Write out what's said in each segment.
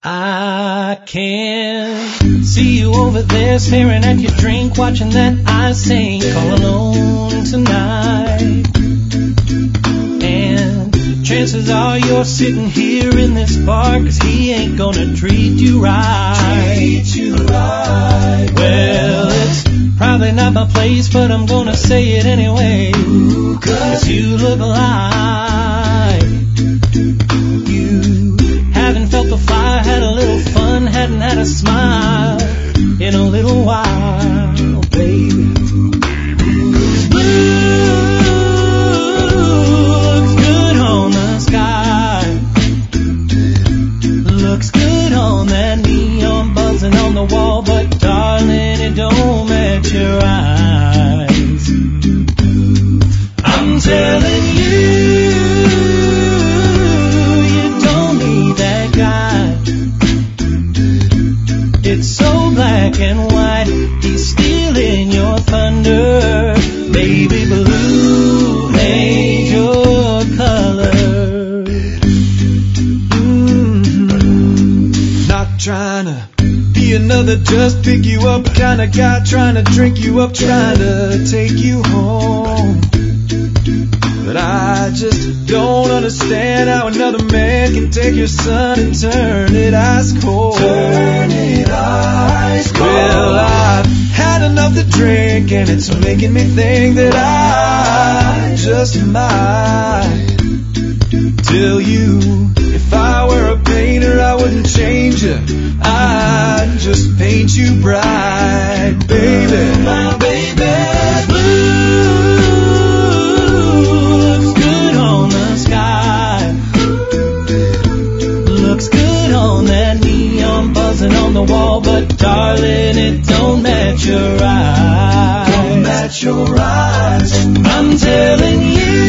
I can see you over there staring at your drink, watching that I sink all alone tonight. And chances are you're sitting here in this bar, 'cause he ain't gonna treat you right. Well, it's probably not my place, but I'm gonna say it anyway, 'cause you look like you haven't felt the fire, had a little fun, hadn't had a smile in a little while, baby. Looks good on the sky, looks good on that neon buzzing on the wall, but darling, it don't match your eyes. I'm telling you, it's so black and white, he's stealing your thunder. Baby blue ain't your color. Not trying to be another just pick you up kind of guy, trying to drink you up, trying to take you home. But I just don't understand how another man can take your sun and turn it ice cold. Turn it ice cold. Well, I've had enough to drink, and it's making me think that I just might tell you, if I were a painter, I wouldn't change you, I'd just paint you bright, baby. My baby blue. On the wall, but darling, it don't match your eyes. Don't match your eyes. I'm telling you,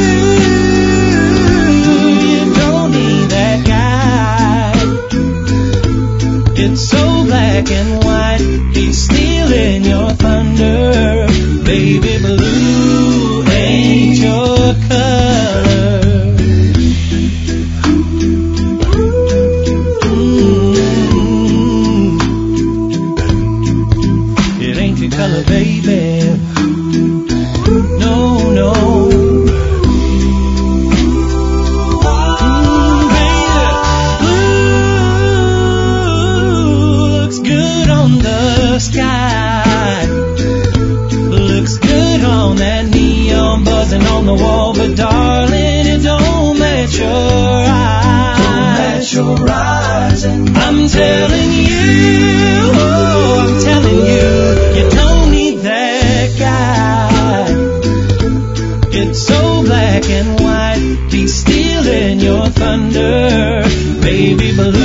you don't need that guy. It's so black and white, he's stealing your thunder. Baby blue ain't your color. Color, baby. No, no. Baby. Blue looks good on the sky. Looks good on that neon buzzing on the wall, but darling, it don't match your eyes. Don't match your eyes. And I'm telling you, oh, I'm telling you, you don't need that guy. It's so black and white, he's stealing your thunder. Baby blue